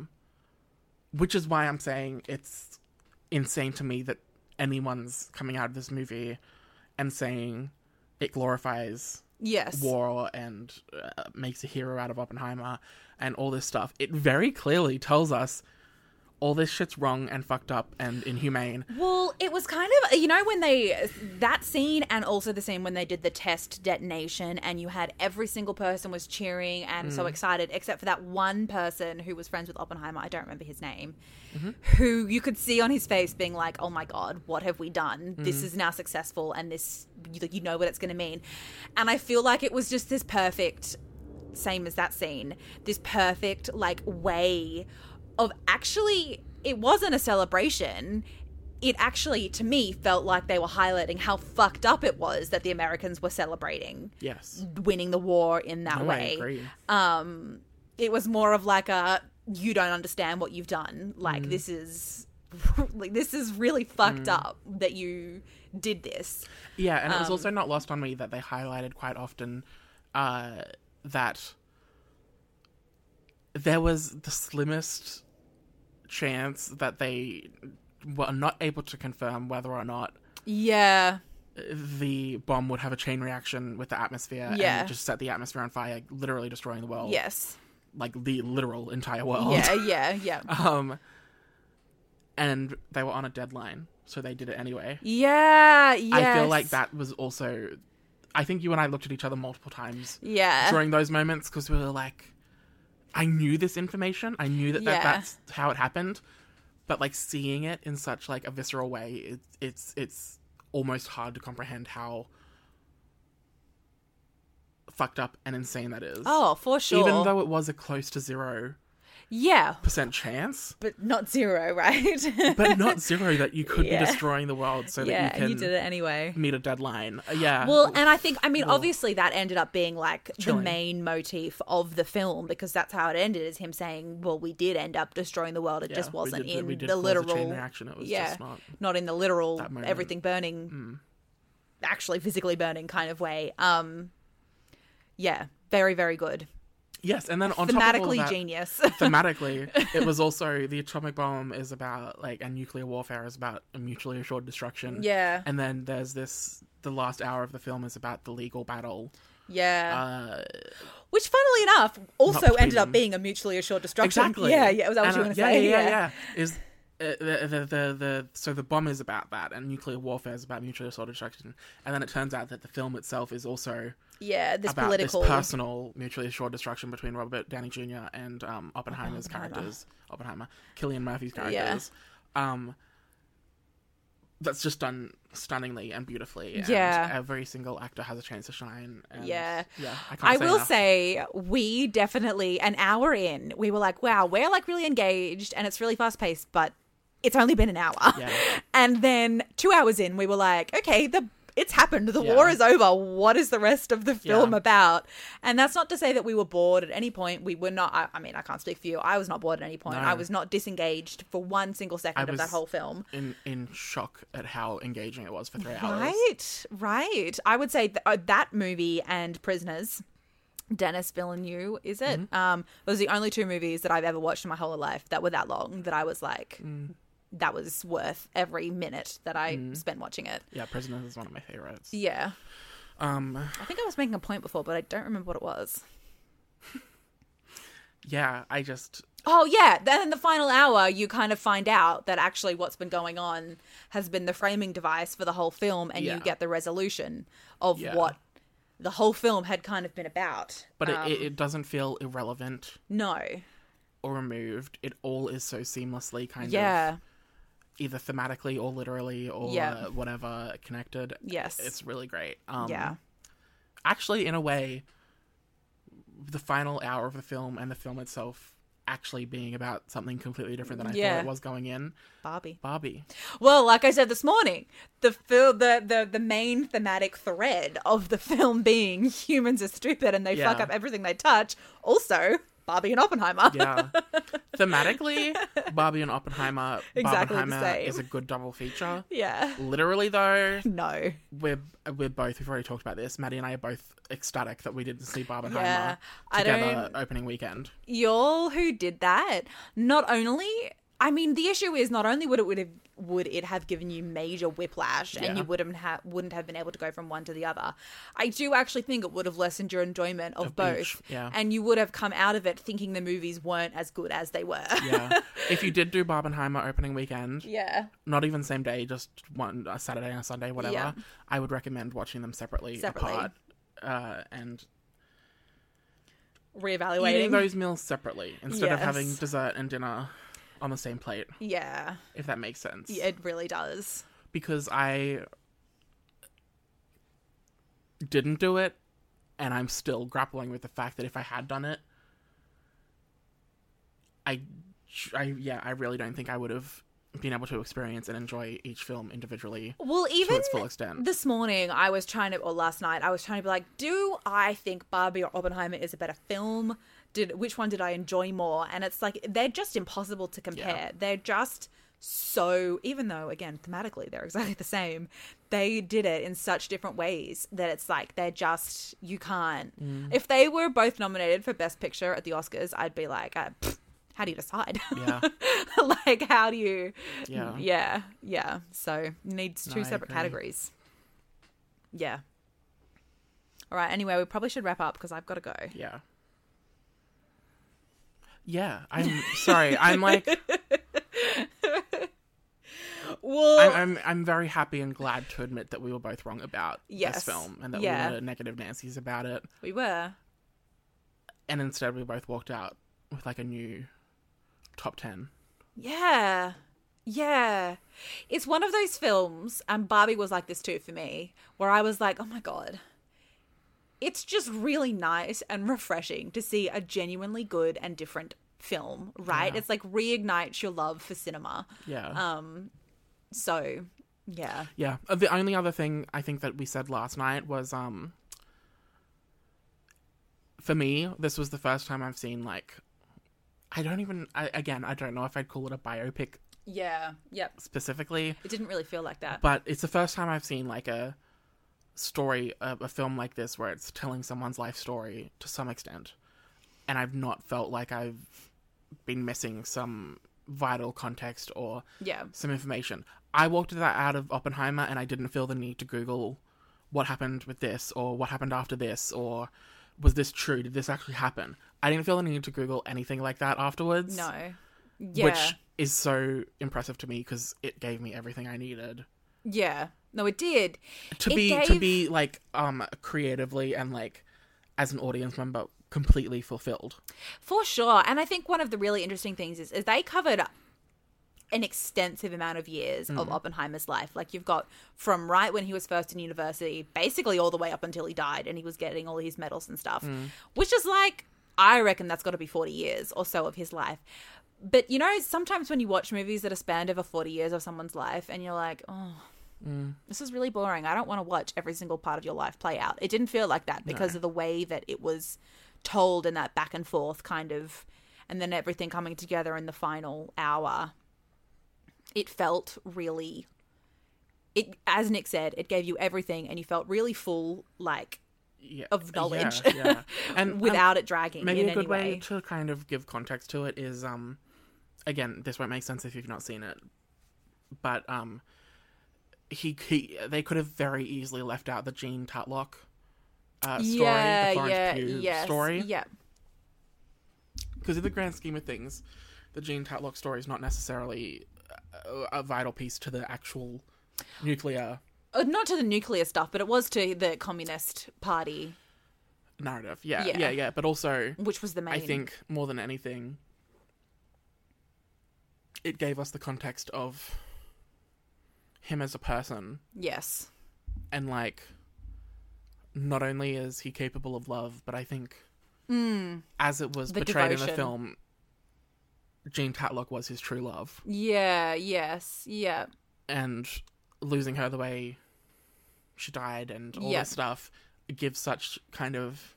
Which is why I'm saying it's insane to me that anyone's coming out of this movie and saying it glorifies war and makes a hero out of Oppenheimer and all this stuff. It very clearly tells us all this shit's wrong and fucked up and inhumane. Well, it was kind of, when that scene, and also the scene when they did the test detonation, and you had every single person was cheering and so excited, except for that one person who was friends with Oppenheimer. I don't remember his name. Who you could see on his face being like, oh my God, what have we done? This is now successful, and this, you know what it's going to mean. And I feel like it was just this perfect, same as that scene, this perfect like way of actually, it wasn't a celebration. It actually, to me, felt like they were highlighting how fucked up it was that the Americans were celebrating winning the war in that way. I agree. It was more of like you don't understand what you've done. Like, this is really fucked up that you did this. Yeah, and it was also not lost on me that they highlighted quite often that there was the slimmest chance that they were not able to confirm whether or not the bomb would have a chain reaction with the atmosphere and just set the atmosphere on fire, literally destroying the world. Yes. Like the literal entire world. Yeah. And they were on a deadline, so they did it anyway. Yeah, yes. I feel like that was also... I think you and I looked at each other multiple times during those moments, because we were like, I knew this information. I knew that that's how it happened. But, like, seeing it in such, like, a visceral way, it's almost hard to comprehend how fucked up and insane that is. Oh, for sure. Even though it was a close to 0% chance. But not 0, right? But not 0 that you could be destroying the world so that you can you did it anyway. Meet a deadline. Yeah. Well, and I think, obviously that ended up being like the main motif of the film, because that's how it ended, is him saying, well, we did end up destroying the world. It just wasn't in the literal chain reaction. It was just not in the literal everything burning, actually physically burning kind of way. Yeah, very, very good. Yes, and then on top of all that, genius. Thematically, it was also the atomic bomb is about, like, and nuclear warfare is about a mutually assured destruction. Yeah. And then there's the last hour of the film is about the legal battle. Yeah. Which, funnily enough, also ended up being a mutually assured destruction. Exactly. Yeah. Was that what you want to say? Yeah. Is so the bomb is about that, and nuclear warfare is about mutually assured destruction. And then it turns out that the film itself is also this about political, this personal mutually assured destruction between Robert Downey Jr. and Oppenheimer's characters. Cillian Murphy's characters. That's just done stunningly and beautifully. And every single actor has a chance to shine. And I will say, we definitely, an hour in, we were like, wow, we're like really engaged and it's really fast paced, but it's only been an hour. Yeah. And then 2 hours in, we were like, okay, it's happened. The war is over. What is the rest of the film about? And that's not to say that we were bored at any point. We were not. I mean, I can't speak for you. I was not bored at any point. No. I was not disengaged for one single second of that whole film. In shock at how engaging it was for 3 hours. Right. I would say that movie and Prisoners, Denis Villeneuve, is it? Those are the only two movies that I've ever watched in my whole life that were that long that I was like... that was worth every minute that I spent watching it. Yeah, Prisoners is one of my favorites. Yeah. I think I was making a point before, but I don't remember what it was. Yeah, I just... Oh, yeah. Then in the final hour, you kind of find out that actually what's been going on has been the framing device for the whole film, and you get the resolution of what the whole film had kind of been about. But it doesn't feel irrelevant. No. Or removed. It all is so seamlessly kind of... either thematically or literally or whatever connected. Yes. It's really great. Actually, in a way, the final hour of the film and the film itself actually being about something completely different than I thought it was going in. Barbie. Well, like I said this morning, the main thematic thread of the film being humans are stupid and they fuck up everything they touch. Also, Barbie and Oppenheimer. Yeah. Thematically, Barbie and Oppenheimer. Exactly Barbenheimer the same. is a good double feature. Yeah. Literally, though, no. We're both, we've already talked about this. Maddie and I are both ecstatic that we didn't see Barbenheimer Yeah. together opening weekend. Y'all who did that, not only... I mean, the issue is not only would it have given you major whiplash and you wouldn't have been able to go from one to the other. I do actually think it would have lessened your enjoyment of both. Each, yeah. And you would have come out of it thinking the movies weren't as good as they were. Yeah. If you did do Barbenheimer opening weekend, not even same day, just one a Saturday and a Sunday, whatever, I would recommend watching them separately. Apart. And reevaluating. Eating those meals separately instead of having dessert and dinner on the same plate. Yeah. If that makes sense. It really does. Because I didn't do it, and I'm still grappling with the fact that if I had done it, I really don't think I would have been able to experience and enjoy each film individually. Well, even to its full extent. This morning, or last night, I was trying to be like, do I think Barbie or Oppenheimer is a better film? Which one did I enjoy more? And it's like, they're just impossible to compare. Yeah. They're just so, even though, again, thematically, they're exactly the same, they did it in such different ways that it's like, they're just, you can't. If they were both nominated for Best Picture at the Oscars, I'd be like, how do you decide? Yeah. Like, how do you... Yeah. Yeah. So, it needs two separate categories. Yeah. All right, anyway, we probably should wrap up because I've got to go. Yeah. Yeah, I'm sorry. I'm like... Well, I'm very happy and glad to admit that we were both wrong about this film and that we were negative Nancy's about it. We were. And instead we both walked out with like a new top 10. Yeah. It's one of those films, and Barbie was like this too for me, where I was like, oh my God. It's just really nice and refreshing to see a genuinely good and different film, right? Yeah. It's like reignites your love for cinema. Yeah. So, yeah. Yeah. The only other thing I think that we said last night was, for me, this was the first time I've seen, like, I don't know if I'd call it a biopic. Yeah. Yep. Specifically. It didn't really feel like that. But it's the first time I've seen, like, a story, a film like this where it's telling someone's life story to some extent, and I've not felt like I've been missing some vital context or some information. I walked out of Oppenheimer and I didn't feel the need to Google what happened with this or what happened after this or was this true? Did this actually happen? I didn't feel the need to Google anything like that afterwards. No. Yeah. Which is so impressive to me because it gave me everything I needed. Yeah. No, it did. To be like creatively and like as an audience member completely fulfilled. For sure. And I think one of the really interesting things is they covered an extensive amount of years of Oppenheimer's life. Like you've got from right when he was first in university, basically all the way up until he died and he was getting all his medals and stuff. Which is like I reckon that's got to be 40 years or so of his life. But, you know, sometimes when you watch movies that are spanned over 40 years of someone's life and you're like, oh, this is really boring. I don't want to watch every single part of your life play out. It didn't feel like that because of the way that it was told in that back and forth kind of, and then everything coming together in the final hour. It felt really, as Nick said, it gave you everything and you felt really full, like, of knowledge and without it dragging maybe in a good any way. way to kind of give context to it is again, this won't make sense if you've not seen it, but they could have very easily left out the Jean Tatlock story, the Florence Pugh story, because in the grand scheme of things, the Jean Tatlock story is not necessarily a vital piece to the actual nuclear. Not to the nuclear stuff, but it was to the Communist Party narrative. Yeah. But also, which was the main. I think more than anything, it gave us the context of him as a person. Yes. And like, not only is he capable of love, but I think as it was portrayed in the film, Jean Tatlock was his true love. Yeah. Yes. Yeah. And losing her the way she died and all this stuff gives such kind of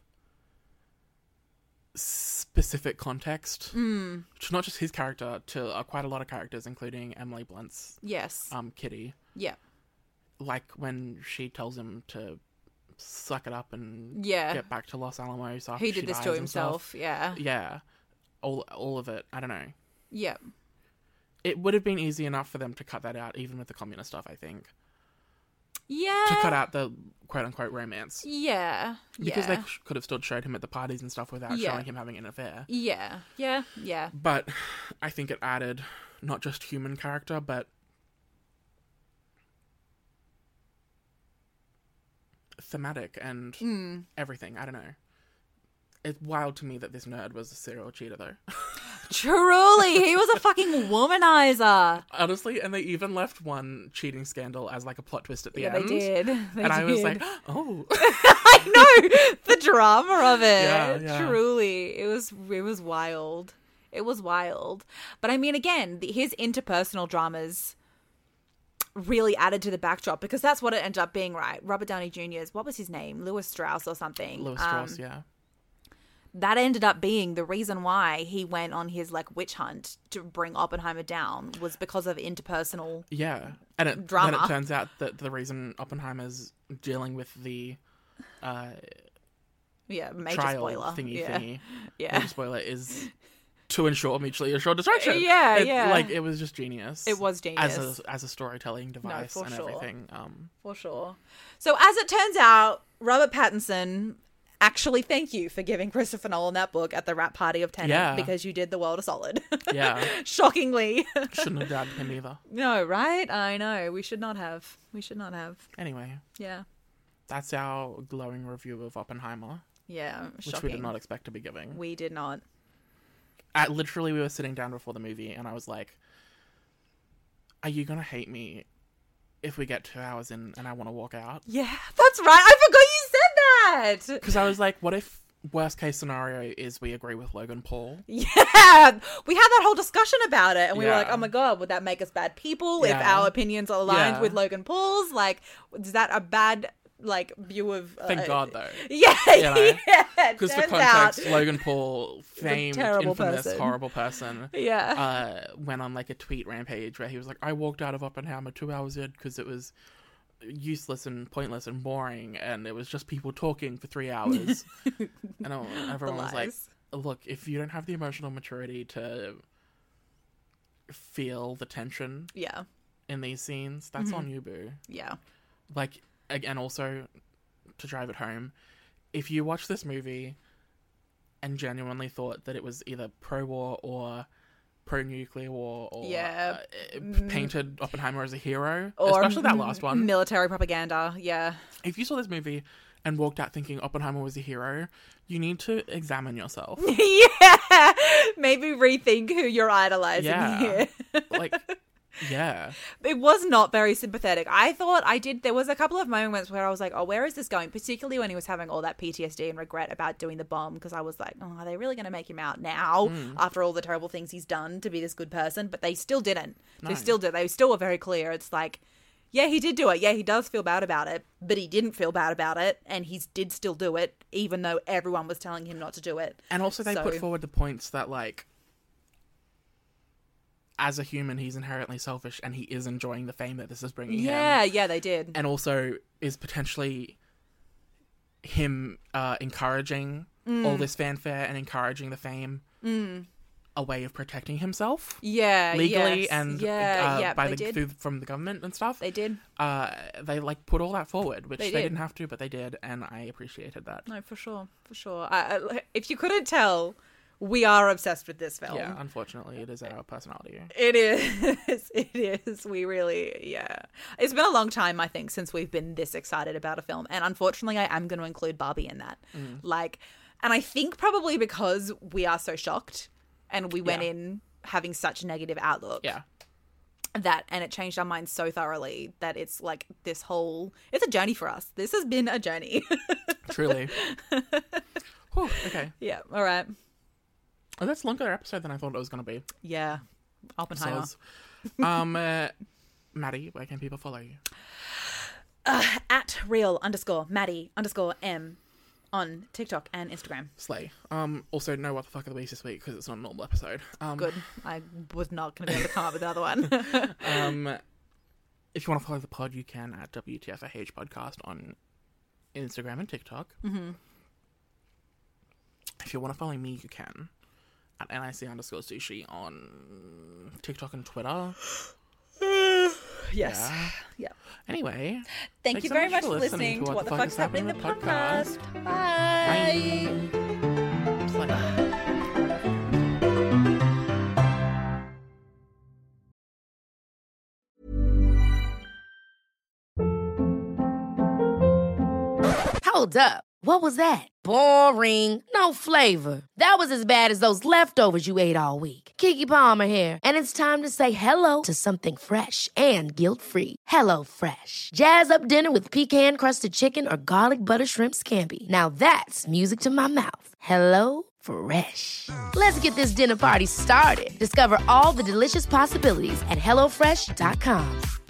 specific context to not just his character, to quite a lot of characters, including Emily Blunt's Kitty. Yeah. Like when she tells him to suck it up and get back to Los Alamos after he did she this dies to and himself. stuff. Yeah. All of it. I don't know. Yeah. It would have been easy enough for them to cut that out, even with the communist stuff, I think. Yeah. To cut out the quote-unquote romance. Yeah. Because they could have still showed him at the parties and stuff without showing him having an affair. Yeah. But I think it added not just human character, but thematic and everything. I don't know. It's wild to me that this nerd was a serial cheater, though. Truly, he was a fucking womanizer. Honestly, and they even left one cheating scandal as like a plot twist at the end. They did. I was like, oh. I know the drama of it. Yeah. Truly, it was wild. It was wild. But I mean, again, his interpersonal dramas really added to the backdrop because that's what it ended up being, right? Robert Downey Jr.'s, what was his name? Lewis Strauss or something. Lewis Strauss, yeah. That ended up being the reason why he went on his like witch hunt to bring Oppenheimer down, was because of interpersonal and drama. Then it turns out that the reason Oppenheimer's dealing with the major trial spoiler thingy. Major spoiler is to ensure mutually assured destruction. Like, it was just genius. It was genius as a storytelling device and everything. For sure. So as it turns out, Robert Pattinson. Actually, thank you for giving Christopher Nolan that book at the wrap party of Tenet because you did the world a solid. Yeah. Shockingly. Shouldn't have grabbed him either. No, right? I know. We should not have. Anyway. Yeah. That's our glowing review of Oppenheimer. Yeah, which shocking. we did not expect to be giving. We did not. Literally, we were sitting down before the movie and I was like, are you going to hate me if we get 2 hours in and I want to walk out? Yeah, that's right. I forgot you said that. Because I was like, what if worst case scenario is we agree with Logan Paul? Yeah, we had that whole discussion about it and we were like, oh my God, would that make us bad people if our opinions are aligned with Logan Paul's? Like, is that a bad view of... Thank God, though. Yeah, because for context, Logan Paul, famed, infamous, horrible person, went on like a tweet rampage where he was like, I walked out of Oppenheimer 2 hours in because it was useless and pointless and boring and it was just people talking for 3 hours. And everyone was like, look, if you don't have the emotional maturity to feel the tension in these scenes, that's on you, boo. Yeah. Like, and also to drive it home, if you watch this movie and genuinely thought that it was either pro-war or pro-nuclear war or painted Oppenheimer as a hero, or especially that last one, military propaganda, if you saw this movie and walked out thinking Oppenheimer was a hero, you need to examine yourself. Maybe rethink who you're idolizing here. Like, Yeah. It was not very sympathetic. There was a couple of moments where I was like, oh, where is this going? Particularly when he was having all that PTSD and regret about doing the bomb, because I was like, oh, are they really going to make him out now after all the terrible things he's done to be this good person? But they still didn't. No. They still did. They still were very clear. It's like, yeah, he did do it. Yeah, he does feel bad about it, but he didn't feel bad about it, and he did still do it, even though everyone was telling him not to do it. And also they put forward the points that, like, as a human, he's inherently selfish, and he is enjoying the fame that this is bringing him. Yeah, they did. And also is potentially him encouraging all this fanfare and encouraging the fame a way of protecting himself. Yeah, legally yes. and from the government and stuff. They did. They like put all that forward, which they didn't have to, but they did, and I appreciated that. No, for sure. If you couldn't tell, we are obsessed with this film. Yeah, unfortunately, it is our personality. It is. It is. We really, yeah. It's been a long time, I think, since we've been this excited about a film. And unfortunately, I am going to include Barbie in that. And I think probably because we are so shocked and we went in having such a negative outlook. Yeah. And it changed our minds so thoroughly that it's like it's a journey for us. This has been a journey. Truly. Whew, okay. Yeah, all right. Oh, that's a longer episode than I thought it was going to be. Yeah. Oppenheimer. Maddie, where can people follow you? At real_Maddie_M on TikTok and Instagram. Slay. Also, no What the Fuck of the Week this week because it's not a normal episode. Good. I was not going to be able to come up with another one. If you want to follow the pod, you can at WTFAH Podcast on Instagram and TikTok. Mm-hmm. If you want to follow me, you can at NIC_sushi on TikTok and Twitter. Yes. Yeah. Anyway. Thank you very much for listening to What the Fuck is Happening in the podcast. Bye. Hold up. What was that? Boring. No flavor. That was as bad as those leftovers you ate all week. Keke Palmer here, and it's time to say hello to something fresh and guilt-free. Hello Fresh. Jazz up dinner with pecan-crusted chicken or garlic butter shrimp scampi. Now that's music to my mouth. Hello Fresh. Let's get this dinner party started. Discover all the delicious possibilities at HelloFresh.com.